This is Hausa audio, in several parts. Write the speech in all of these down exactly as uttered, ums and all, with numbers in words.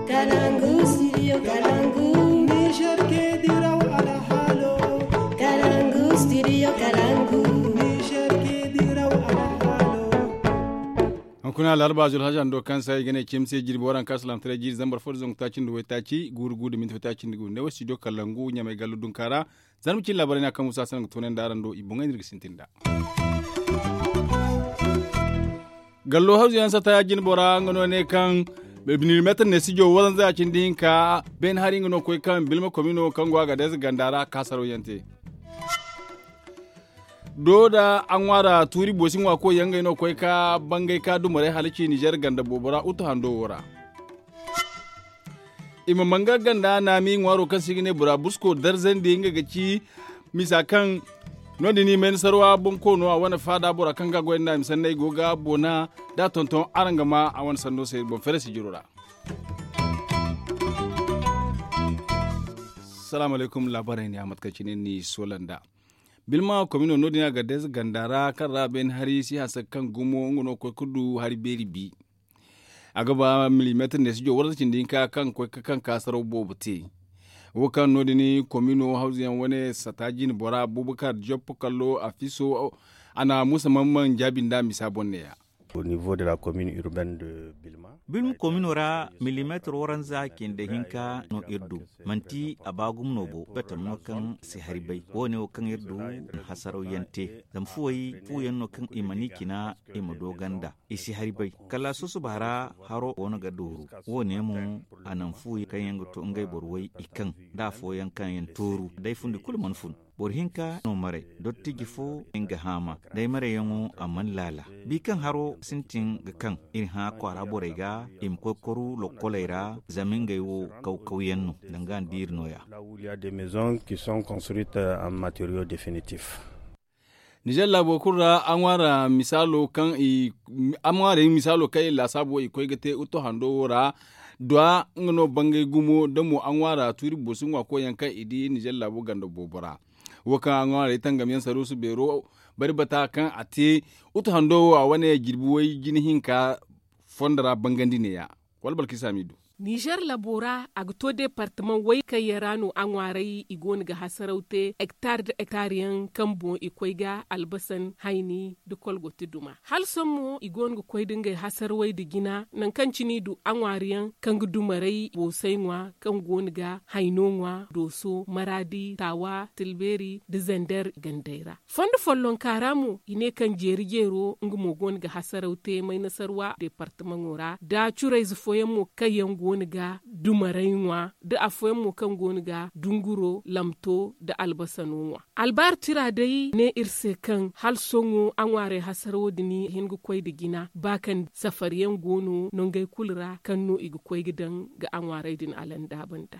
Kalangu, studio Kalangu. Niger ke diraw ala halo. Kalangu, studio Kalangu. Niger ke diraw ala halo. An kuna larba zul hajan do kan sai gane kimse jirbi waran kaslam tare jir zambar for zon tacin do taci gurgu da min tacin do ne studio Kalangu nya mai galu dun kara zan mukin labarai na kan musa sanan tonen da arando ibunga nirgi sintinda. Gallo hauzi yan sata yajin bora ngono ne kan bibnir metan ne sijo wadan za cin din ka ben hari ngono koy kan bilma komino kan gwa ga des gandara kasaro yante doda an wara turi bosin wa ko yanga no koy ka bangai ka dumare halici Niger ganda bobora uto hando wora ima manga ganda na mi waro kan sigine bura busko darzen de inga gaci misakan no dini men sarwa bonko no a wani fada bora kan ga goyna misan nay goga bona da tonton arangama a wani sando sai bon fere si jirora. Assalamu alaikum, labarai ne Ahmad Kacine ni Solanda. Bilma komino no dina ga des gandara kan raben hari si hasa kan gumo ngono ko kudu hari beribi. Agaba millimeter ne si jo warcin dinka kan ko kan kasaro bobuti. Wakan nodini komino hausiyan wani satajin bora abubakar jopo kallo a fiso ana musamman jabin da misabon ne ya. Au niveau de la commune urbaine de Bilma. Bilma commune ra millimetre waranza kende hinka no irdu. Manti abagum nobo betam no kan si haribai. Wone o kan irdu hasaro yente. Zamfuwai fuyen no kan imani kina imado ganda. Isi haribai. Kala susu bahara haro wona gaduru. Wone mu anan fuyi kan yango to ngai borwai ikan. Da foyan kan yan toru. Dai fundi kulman fun. Borhinka no mare dotti gifo inga hama dai mare yango aman lala bikan haro sintin ga kan in ha kwara borega im kokoru lo kolera zamin gaiwo kaukauyenno dangan dirno ya. Là où il y a des maisons qui sont construites en matériaux définitifs. Nijar labo kurra an wara misalo kan i an wara misalo kai la sabo i koigate uto hando ra doa ngono bangai gumo damo an wara turi bosun wa ko yankan idi Nijar labo gando bobora. Waka an wara itan gamiyan saro su bero bari bata kan ate uto hando a wane girbuwai jinihin ka fondara bangandi ne ya walbal kisamidu. Niger labora a to departement wai kai yarano an warai igon ga hasaraute hectare da hectare kambo ikoiga albasan haini da kolgo tuduma hal sommo igon ga koi dinga hasarwai da gina nan kan cini du an wariyan kan gudumarai bosainwa kan gonga hainonwa doso maradi tawa tilberi da zandar gandaira fondo follon karamu ine kan jerijero ngumo gon ga hasaraute mai nasarwa departement ora da churai zufoyen mu kayan goniga dumarainwa da afoyen mu kan goniga dunguro lamto da albasanonwa albar tira dai ne irse kan hal songo an ware hasaro dini hingu koy da gina bakan safariyan gono nongai kulra kan no igu koy gidan ga an ware din alanda banda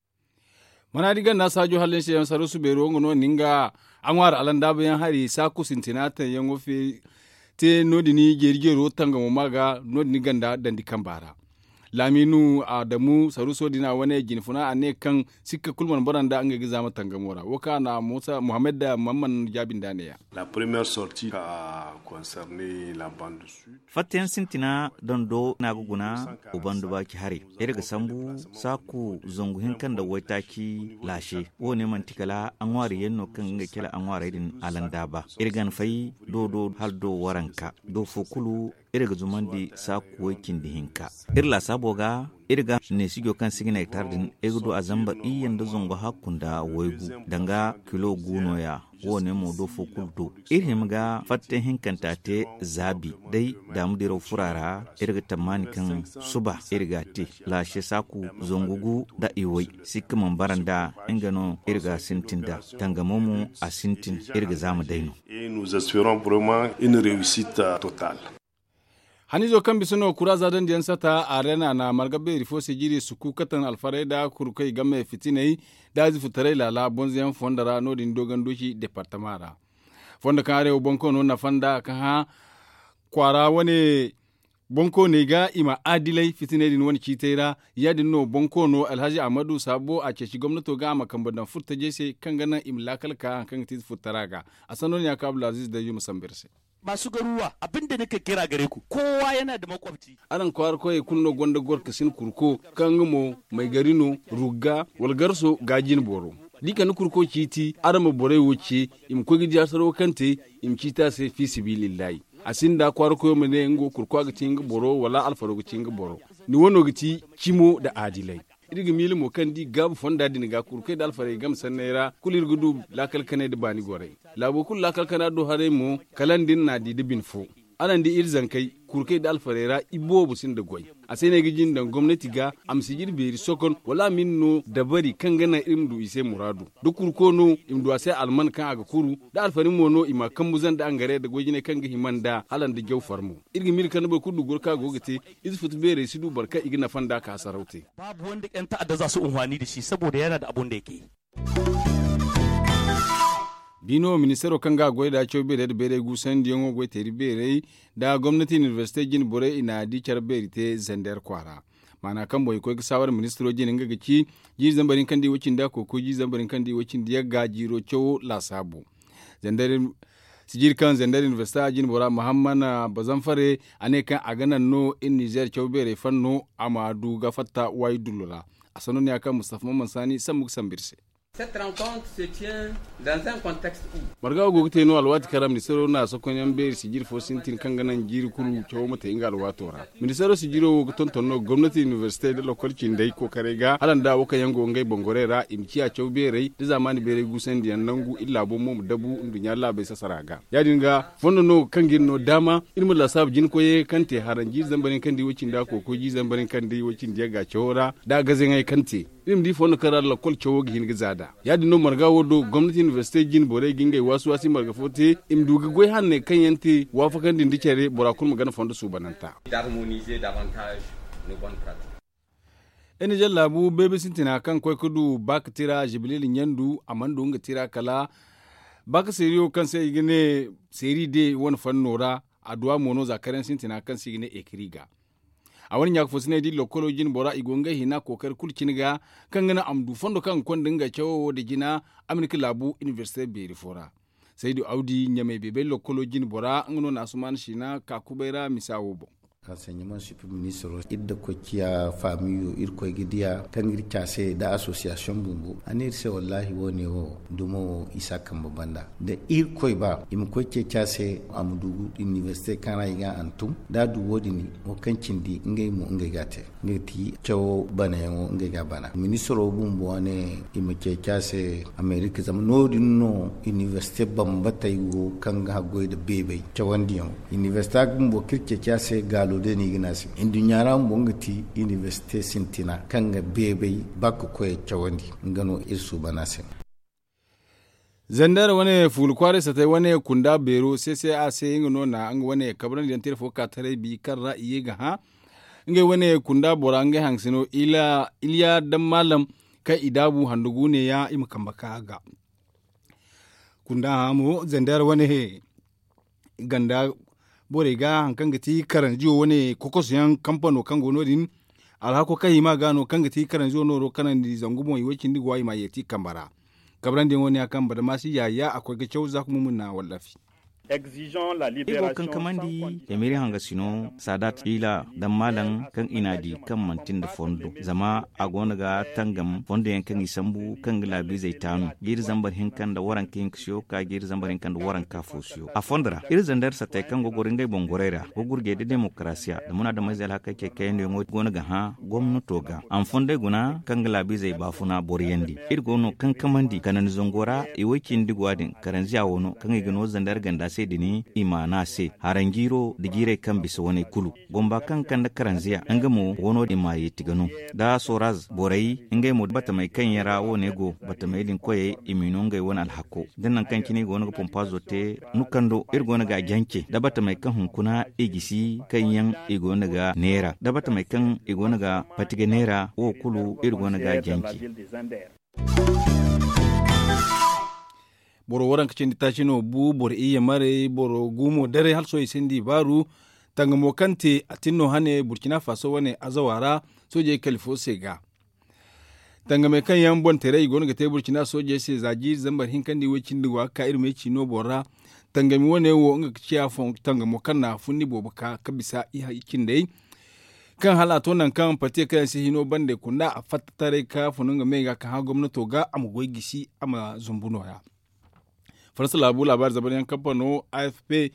mana diga na sajo halin shi yan sarusu bero ngono ninga an ware alanda bayan hari saku sintinata yan wofe te nodini gergero tanga mo maga nodini ganda dandi kambara laminu adamu saruso dina wane jinfuna ane kan sikka kulman baranda an ga zama tangamora waka na musa muhammad da mamman jabin daneya. La première sortie a concerné la bande sud. Fatten sintina don do na guguna ubandu baki hari irga sambu saku zongu hinkan da waitaki lashe wone mantikala an wari yenno kan ga kila an wari din alanda ba irgan fai do do haldo waranka do fokulu irga zumandi saku wakin dihinka irla saboga irga ne sigo kan sigina hectare din egudo azamba iyan da zongo hakunda waigu danga kilo guno ya wone mo do fokuldo irhim ga fatte hinkanta te zabi dai damu diro furara irga tamani kan suba irga te lashe saku zongugu da iwai sikman baranda ingano irga sintinda tangamomu a sintin irga zamu daino et nous espérons vraiment une réussite totale. Hanizo kan bisuno kura zadan diyan sata arena na margabe rifo sejiri suku katan alfareda kurkai game fitinai dazi futare lala bonziyan fondara nodin dogan doshi departamara fonda kan arewa bonko no na fanda kan ha kwara wani bonko ne ga ima adilai fitinai din wani kitaira yadin no bonko no alhaji amadu sabo a ceci gwamnato ga makambadan furta jese kan ganan imlakal ka kan tit futaraga asanon ya kabla aziz da yu musambirse. masu garuwa abinda nake kira gare ku kowa yana da makwabci aran kwar koy kunno gonda gorka sin kurko kangamo mai garino rugga walgarso gajin boro dika nukurko kiti arama bore wuce im ko gidiya saro kante im kita se fi sibilillahi asinda kwar koy mene ngo kurko ga tinga boro wala alfaro ga tinga boro ni wono giti kimo da adilai irga mili mo kandi gab fonda din ga kurke dal fare gam sanera kulir gudu lakal kane da bani gore labo kul lakal kana do hare mo kalandin na di dibin fo anan di irzan kai kurke dal farera ibo busin da goy asai ne gijin dan gwamnati ga amsi girberi sokon wala minno da bari kan gana imdu ise muradu duk kurko no imdu asai alman kan aga kuru da alfarin mono ima kan muzan da angare da gojine kan ga himanda halan da gyau farmu irgi mil kan ba kudu gorka gogate izfutu bere sidu barka igina fanda ka saraute babu wanda yan ta'adda za su unhwani da shi saboda yana da abun da yake bino ministero kanga goyda chobe da bere gusan diongo goy teri bere da gwamnati university jin bore ina di charberi te zender kwara mana kan boy ko sawar ministero jin nga gici ji zambarin kandi wacin da ko ko ji zambarin kandi wacin da ga jiro chow la sabu zender sijir kan zender university jin bora muhammad bazanfare ane kan aganan no in niger chobere fanno amadu ga fatta waydulula asano ne aka mustafa mamman sani samuk sambirse. Cette rencontre se tient dans un contexte où marga go gute no alwati karam ni sero na so konyan be sijir fo sintin kanganan jiri kulu cewo mata inga alwatora ministero sijiro go tontonno gwamnati university de lokal cindai ko karega halan da waka yango ngai bongorera imkiya cewo be rei da zamani be rei gusen diyan nangu illa bo mum dabu ndunya la be sasaraga ya dinga fondo no kangin no dama ilmu la sab jin koye kante haranji zambarin kandi wocin da ko ko ji zambarin kandi wocin diya ga cewora da gazen ai kante ilim di fondo karar lokal cewo gi hin gizada ya dino marga wodo gwamnati university jin bore gingai wasu wasi marga fote im duga goy hanne kan yanti wafakan din dikere borakul magana fondo su bananta d'harmoniser davantage nos bonnes pratiques. ene jallabu bebe sintina kan koy kudu bak tira jibril nyandu amando nga tira kala bak seriyo kan sai gine seri de won fannora adwa mono zakaren sintina kan sigine ekriga a wani yak fosine di lokolojin bora igonga hina kokar kulkiniga kan gana amdu fondo kan kondinga cewo da gina amurka labu university beri fora sai da audi nyame bebe lokolojin bora ngono na suman shina kakubera misawo bo enseignement super ministre idda ko kiya famiyo ir ko gidiya tangir chase da association bumbu anir se wallahi woni o dumo isa kamba banda da ir ko ba im ko ke chase amdugu university kana iga antum da du wodi ni o kancin di ngay mu ngay gate ngati cewo bana yo ngay ga bana ministre bumbu ane im ke chase america zam no dinno university bambata yugo kanga goyde bebe cewandiyo university bumbu kirke chase galo de ni ginasi indunyara mbongati university sintina kanga bebe bakko koy chawandi ngano irsu banase zandar wane fulkware sata wane kunda bero sai sai a sai ngono na ang wane kabran den telefo ka tare bi karra iye ga ha nge wane kunda borange hangsino ila iliya dan malam kai idabu handugu ne ya im kambaka ga kunda hamu zandar wane ganda bore ga hankan gati karan jiwo wani kokosiyan kamfano kan gono din alhako kai ma gano kan gati karan jiwo noro kanan di zangumo yiwacin di gwai ma yati kambara kabran din wani akan bada masu yaya akwai ga cewa zaku mun na wallafi Igo kan kamandi emiri hanga sino sadat ila dan malan kan inadi kan mantin da fondo zama a gona ga tangam fondo yan kan isambu kan labi zai tanu gir zambar hinkan da waran kin ksyo ka gir zambar hinkan da waran ka fosyo a fondra ir zandar sa tay kan gogorin gai bongorera gogurge da demokrasiya da muna da mazal haka ke kayan da gona ga ha gwamnato ga an fonde guna kan labi zai bafuna boryendi ir gono kan kamandi kanan zongora iwakin digwadin karanziya wono kan igno zandar ganda sai dini imana se harangiro digire kan bisa wani kulu gomba kan kan da karanziya an gamo wono di maye tigano da soraz borai ingai mu bata mai kan yara wone go bata mai din koye iminun gai wani alhako dinnan kan kini gono pompazo te nukando irgona ga janke da bata mai kan hunkuna igisi kan yan igona ga nera da bata mai kan igona ga patiga nera wo kulu irgona ga janke boro waran kacin ta shino bu bor iya mare boro gumo dare halso isindi baru tanga mo kante atinno hane burkina faso wane azawara soje kalifo sega tanga me kan yan bon tere igon ga te burkina soje se zaji zambar hinkandi wacin diwa ka irme chino bora tangami wane wo nga ciya fon tangamo kan na funni bobo ka kabisa iya ikin dai kan halato nan kan fate kan si hino bande kunda a fattare ka fununga mega kan ha gwamnato ga amugoi gisi ama zumbuno ya farsa labu labar zabarin kamfano A F P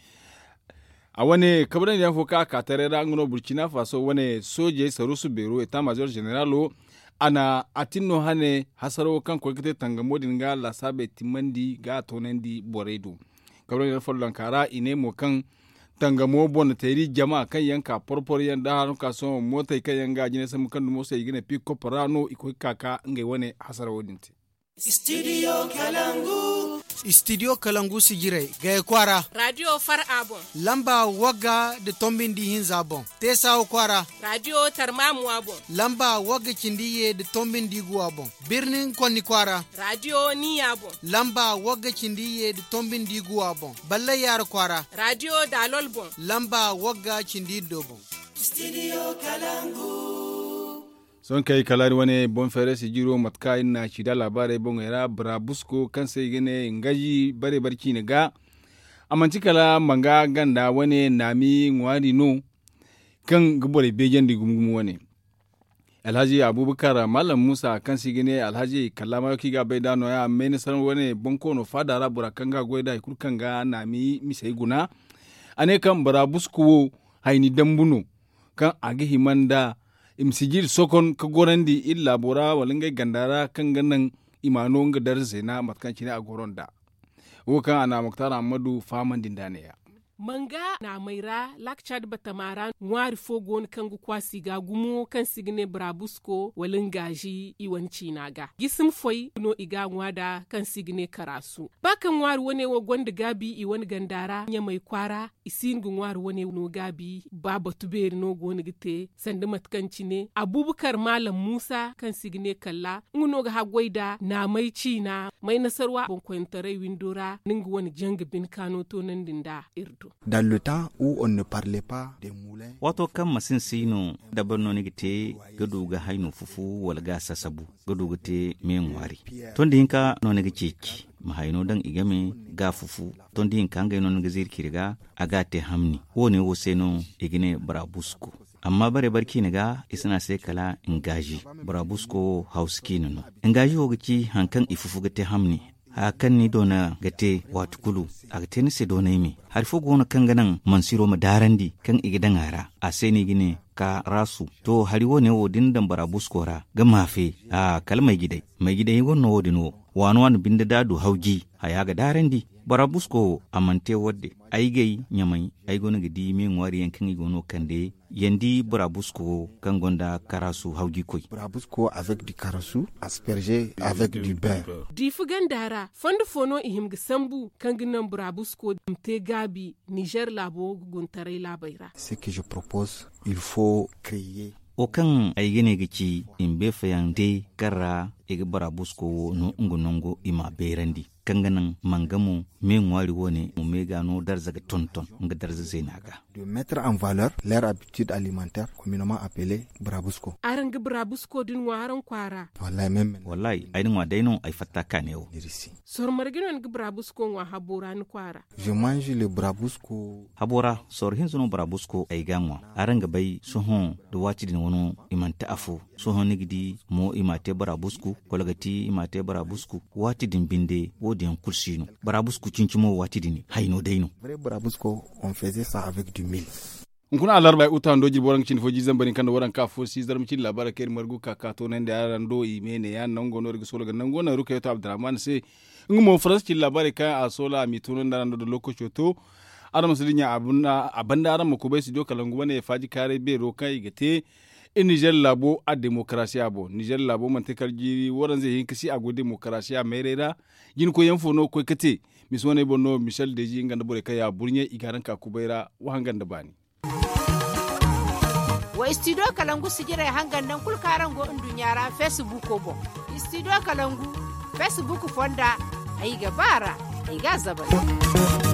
a wani kabarin ya foka ka tare da ngno Burkina Faso wani soje sarusu bero eta major generalo ana atinno hane hasaro kan kwakete tangamo dinga la sabe timandi ga tonendi boredo kabarin ya follan kara ine mo kan tangamo bon teri jama kan yanka porpor yanda hanu kaso mota kan yanga jine sam kan mo sai gine pick up rano iko kaka ngai wani hasaro dinti Studio Kalangu. Studio Kalangu sigire gaya kwara. Radio Far Abon. Lamba waga de tombindi hinza bon. Tesa kwara. Radio Tarmamu Abon. Lamba waga kindiye de tombindi guwa bon. Birnin konni kwara. Radio Ni Abon. Lamba waga kindiye de tombindi guwa bon. Balle yar kwara. Radio Dalol bon. Lamba waga kindi do bon. Studio Kalangu. son kai kalari wani bon fere si jiro matka ina shida labarai bon era brabusko kan sai gane ngaji bare barki ne ga amanci kala manga ganda wani nami ngwari no kan gubore bejen di gumgumu wani Alhaji Abubakar Malam Musa kan si gane Alhaji Kallama ki ga bai dano ya mai nasar wani bonko no fada rabura kan ga goida ikur kan ga nami misai guna ane kan brabusko haini dambuno kan agi himanda imsijir sokon ka gorandi illa bora walinga gandara kan ganan imano nga darze na matkan cine a goronda wokan ana muktara amadu faman dindane ya manga na maira lakchad batamara ngwari fogon kangu kwasi ga gumo kan signe brabusko walin gaji iwanci naga gisim foi no iga ngwada kan signe karasu bakan ngwari wone wo gonda gabi iwan gandara nya mai kwara isin gu ngwari wone no gabi baba tuberi no goni gite sanda matkanci ne Abubakar Malam Musa kan signe kalla nguno ga hagwaida na mai cina mai nasarwa bon kwentare windora ningu wani jangabin kano to nan dinda irdo dans le temps où on ne parlait pas des moulins. Wato kan masin sino da banno ni gite gadu ga hainu fufu wal ga sasabu gadu gite men wari. Ton dinka no ni giceki mahaino dan igame ga fufu ton dinka ngai no ni gizir kirga agate hamni woni wo seno igine brabusko. Amma bare barki ni ga isna sai kala ingaji brabusko hauski no. Ingaji wo gici hankan ifufu gite hamni. A kan ni dona gate watukulu a gate ni se dona imi har fo gona kan ganan mansiro ma darandi kan igidan ara a sai ni gine ka rasu to hari wone wo dindan barabuskora ga mafe a kalmai gidai mai gidai wonno wodino wano wan binda dadu hauji haya ga darandi barabusko amante wadde aigai nyamai ai gona gidi min wari yankan igono kande yandi barabusko kan gonda karasu hauji koi Brabusco avec du karasu aspergé avec du beurre. Di fugandara fondo fono ihim gisambu kan ginan barabusko mte gabi Niger labo guntare labaira. Ce que je propose, il faut créer o kan ay gene gici imbe fayande kara ege barabusko no ngonongo ima berandi kanganan mangamu me ngwari woni mu mega no darzaga tonton nga darza zenaga de mettre en valeur leur habitude alimentaire communément appelée brabusco. Arang brabusco din waran kwara. Wallahi même wallahi ay ngwa dayno ay fatta kaneo. Sor marginon brabusco wa haboran kwara. Je mange le brabusco. Habora sor hinzuno brabusco ay gangwa aranga bay sohon do wati din wono imanta afu sohon nigidi mo imate brabusco kolagati imate brabusco wati din binde wodian kursino brabusco cincimo wati din hayno dayno. Vrai brabusco on faisait ça avec du mil. kuna alarba uta ndoji boran cin foji zambani kan waran ka fosi zarm cin labara kai margu ka ka to nan da yaran do imene ya nan gono riga solo ga nan gono ruka yato Abdurrahman sai ngumo faras cin labara kai a sola mi tunan da do lokaci to adam sulinya abunda abanda aran ko bai su do kalangu bane faji kare be ro kai gate in Niger labo a demokrasiya bo Niger labo man te karjiri waran zai yin kasi a go demokrasiya merera yin ko yan fono ko kate misone bonno Michel Deji nganda bore kai ya burnye igaran ka kubaira wahangan da bani wa studio kalangu sigira hangan nan kul karango indunyara Facebook bo studio kalangu Facebook fonda ai gabara ai ga zabana